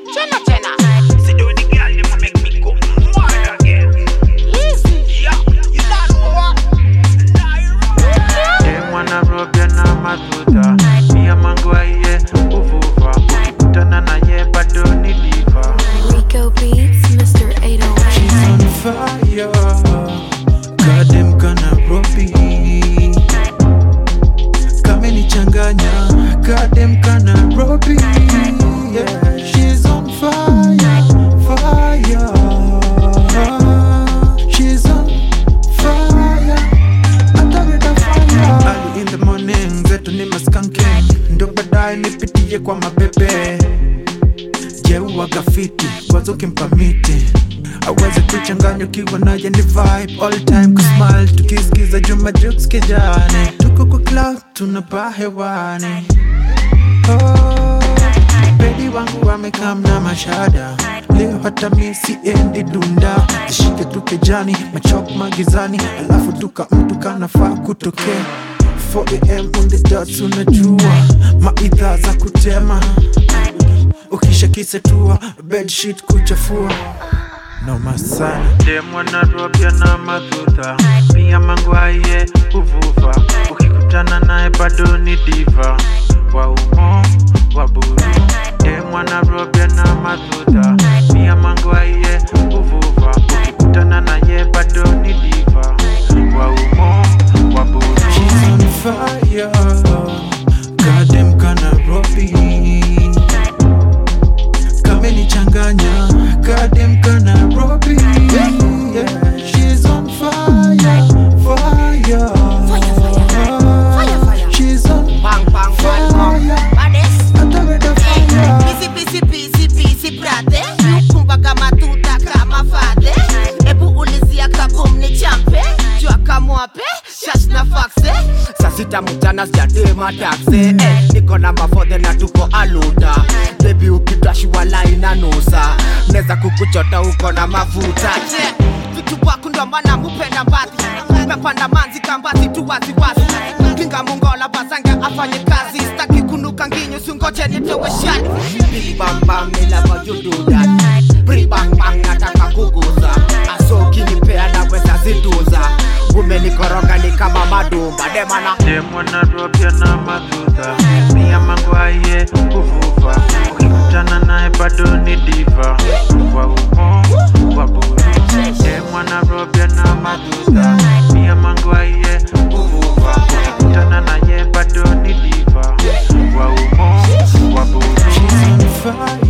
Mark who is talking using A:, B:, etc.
A: Jenna Jenna.
B: See do the girl them make me go wild again.
A: Easy.
B: Yeah, you don't know what.
C: Dem wanna rub ya na matuta. Mia mango aye uvuva. Ukikutana na ye bado ni diva.
D: Rico Beats, Mr. 808.
E: She's on fire. Goddamn kana Robbie. Kamenichanganya. Goddamn kana Robbie. Yeah, she's on fire, fire. She's on fire. Atareta fire. Early in the morning, zetu ni maskanking. Ndo baadaye nipitie kwa mabebe. Jeua gafiti, wazo kimpamiti. Aweze kuchanganya ukiwa naye ni vibe. All time kusmile, tukisikiza Juma Jux kijani. Tuko kwa club, tunapaa hewani. Oh, baby wangu amekam na mashada. Leo hata mi siendi dunda. Zishike tu kejani, machok magizani. Alafu duka mtu kanafaa kutokea 4 AM on the dot unajua. Maidha za kutema. Ukisha kisetua, bedsheet kuchafua. Noma sana.
C: Dem wanna rub ya na matuta. Mia mango aye uvuva. Ukikutana naye bado ni diva. Wa umo, wa buru. Dem wanna rub ya na matuta. Mia mango aye uvuva. Ukikutana naye bado ni diva. Wa umo, wa buru.
E: She's on fire. Goddamn kana Robbie. Kamenichanganya. Goddamn kana Robbie. Yeah, she's on fire, fire. She's on
A: Bang bang bang
E: fire.
A: bang. Baddest.
E: Atareta fire.
A: Busy brate. Kumba kama tuta kama fade. Ebu ulizia kabum ni champe. Jua kamwape, shash na faxe.
F: Saa sita mchana sijatema taxi niko na mafodhe na tuko aluda. Baby ukidashi wala inanusa. Neza kukuchota uko na mafuta.
A: Vitu waku ndo maana mupenda mbati. Mepanda manzi kambati tu waziwazi. Kinga mungola basanga afanye kazi. Staki kunuka nginyo sungoje nitowe shani.
F: Big bang bang me love how you do that. Bring bang bang nataka kuguza. Aso ukinipea naweza ziduza. Umenikoroga ni kama madumba demana.
C: Dem wanna rub ya na matuta. Mia mango aye uvuva. Ukikutana naye bado ni diva. Wa umo, wa buru. Dem wanna rub ya na matuta. Mia mango aye uvuva. Ukikutana naye bado ni diva. Wa umo, wa buru.
E: She's on fire.